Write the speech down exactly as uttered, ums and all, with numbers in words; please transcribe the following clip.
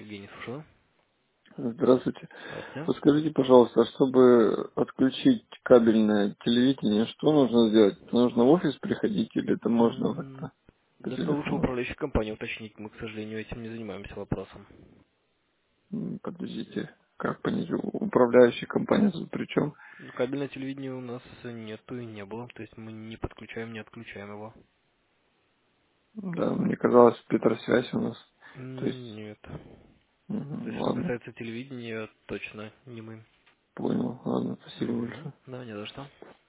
Евгений, слушаю. Здравствуйте. Здравствуйте. Подскажите, пожалуйста, чтобы отключить кабельное телевидение, что нужно сделать? Нужно в офис приходить или это можно М, как-то по Это лучше телефону? управляющей компании уточнить. Мы, к сожалению, этим не занимаемся вопросом. М, Подождите, как понять, у- управляющая компания тут при чем? Ну, кабельное телевидение у нас нету и не было. То есть мы не подключаем, не отключаем его. Да, мне казалось, Петросвязь у нас. То М, есть, Нет. То мгм, есть, что ладно, касается телевидения, точно не мы. понял, ладно, спасибо Мгм. большое. Да, не за что.